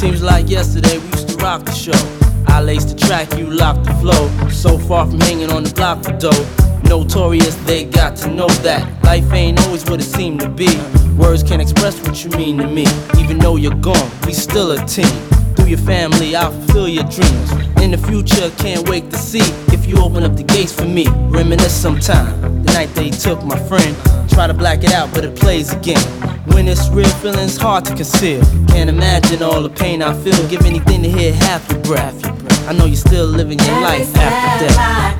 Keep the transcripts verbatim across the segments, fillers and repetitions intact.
Seems like yesterday we used to rock the show. I laced the track, you locked the flow. So far from hanging on the block for dough. Notorious, they got to know that life ain't always what it seemed to be. Words can't express what you mean to me. Even though you're gone, we still a team. Through your family, I'll fulfill your dreams. In the future, can't wait to see if you open up the gates for me. Reminisce sometime, the night they took my friend. Try to black it out, but it plays again. When it's real, feeling's hard to conceal. Can't imagine all the pain I feel. Give anything to hear half your breath. I know you're still living your life after death.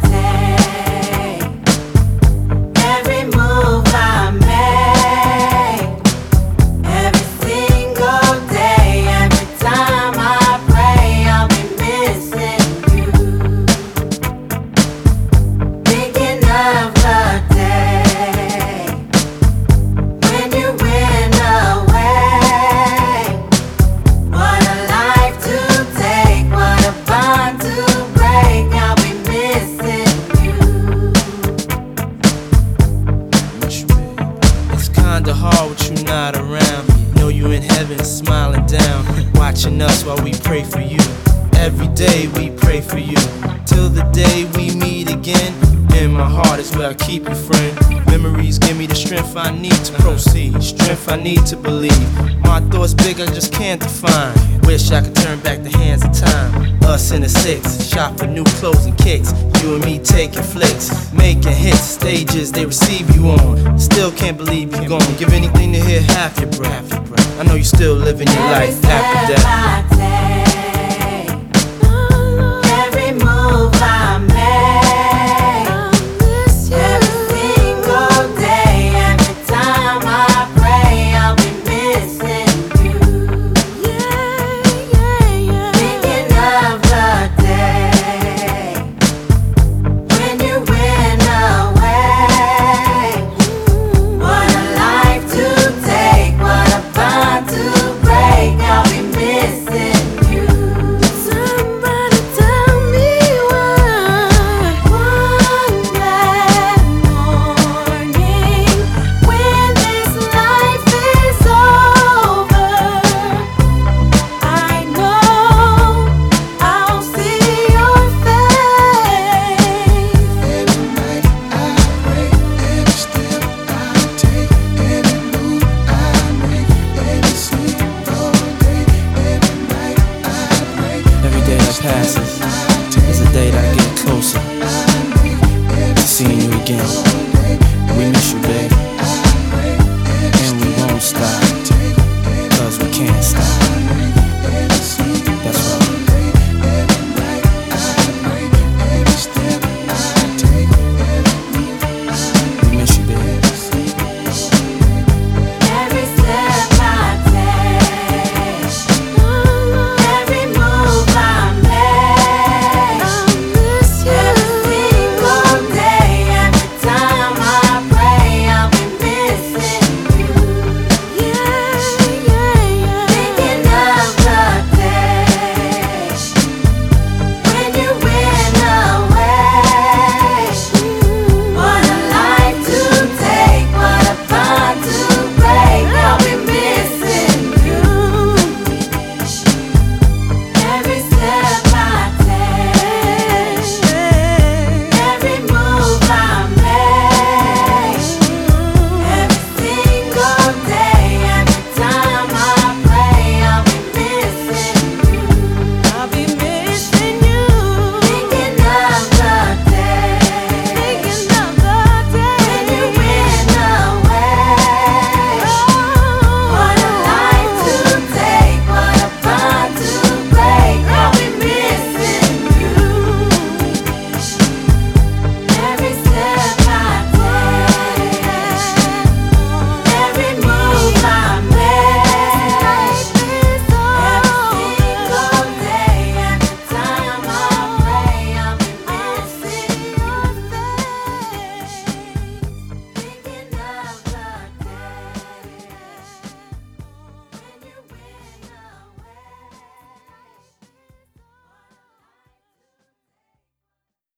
Kinda hard with you not around. Know you in heaven smiling down, watching us while we pray for you. Every day we pray for you, till the day we meet again. In my heart is where I keep you, friend. Memories give me the strength I need to proceed, strength I need to believe. My thoughts big, I just can't define. Wish I could turn back the hands of time. Us in the six, shop for new clothes and kicks. You and me taking flicks, making hits, stages they receive you on. Still can't believe you're gone. Give anything to hear half your breath. I know you're still living your life after death.